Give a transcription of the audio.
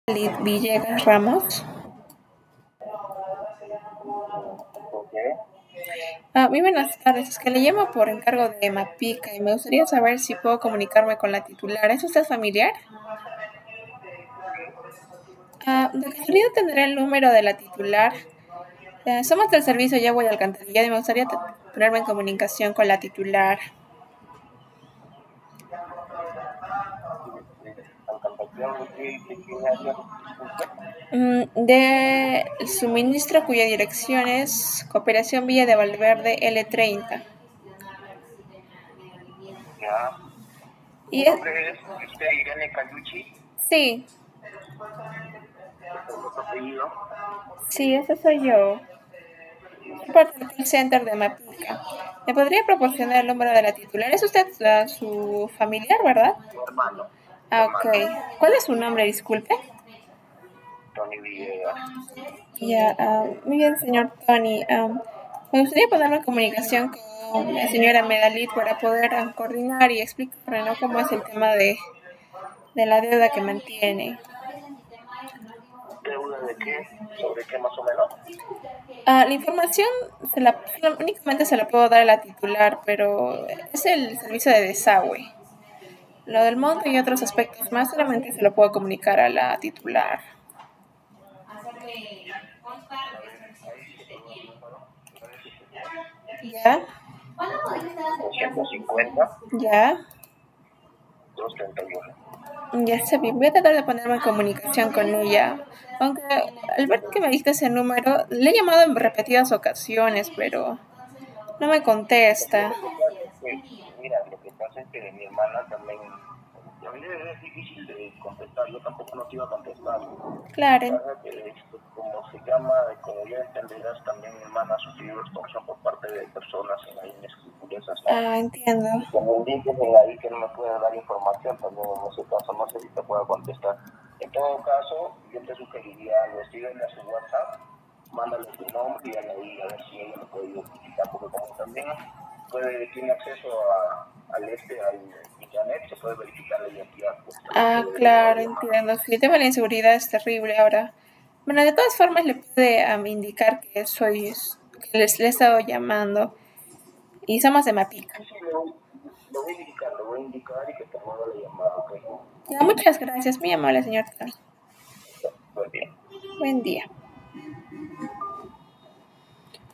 Lid Villegas Ramos. Ok. Muy buenas tardes, es que le llamo por encargo de Mapica y me gustaría saber si puedo comunicarme con la titular. ¿Es usted familiar? De casualidad tendré el número de la titular. Somos del servicio de agua y alcantarillado y me gustaría ponerme en comunicación con la titular. Alcantación, ¿de qué área? Disculpe. De suministro cuya dirección es Cooperación Villa de Valverde L30. Ya. Y ¿Su nombre es Irene Cayucci? sí, ¿Es el otro apellido? sí, ese soy yo. Soy parte del call center de Mapica. ¿Me podría proporcionar el número de la titular? Es usted su familiar, ¿verdad? Mi hermano. Mi Ok. hermano. ¿Cuál es su nombre? Disculpe. Tony Villegas. Ya, muy bien, señor Tony. Me gustaría ponerme en comunicación con la señora Medalit para poder coordinar y explicarle, ¿no?, cómo es el tema de la deuda que mantiene. ¿Deuda de qué? ¿Sobre qué más o menos? La información únicamente se la puedo dar a la titular, pero es el servicio de desagüe. Lo del monto y otros aspectos más solamente se lo puedo comunicar a la titular. A ver, ahí sí te doy el número. 977 ¿Ya? 250 ¿Ya? 231. Ya está bien. Voy a tratar de ponerme en comunicación con ella. Aunque al ver que me diste ese número, le he llamado en repetidas ocasiones, pero no me contesta. Lo que pasa es que, mira, lo que pasa es que mi hermana también, a mí es difícil de contestar, yo tampoco no te iba a contestar. Lo que Claro. pasa es que, como se llama, como ya entenderás, también mi hermana ha sufrido extorsión por parte de personas ahí inescrupulosas, ¿no? Entiendo. Y como dicen ahí que no me puede dar información, también en ese caso no sé si te puedo contestar. En todo caso, yo te sugeriría algo, escríbele a su WhatsApp, mándale tu nombre y ahí a ver si ella lo puede identificar, porque como también tiene acceso al internet, se puede verificar la identidad. Pues, Claro, entiendo. Sí, el tema de la inseguridad es terrible ahora. Bueno, de todas formas le puede indicar que que le he estado llamando y somos de Mapica. Sí, sí, lo voy a indicar y que te mueva la llamada, ¿ok? Ya, muchas gracias, muy amable, señor Tony. Buen día. Buen día.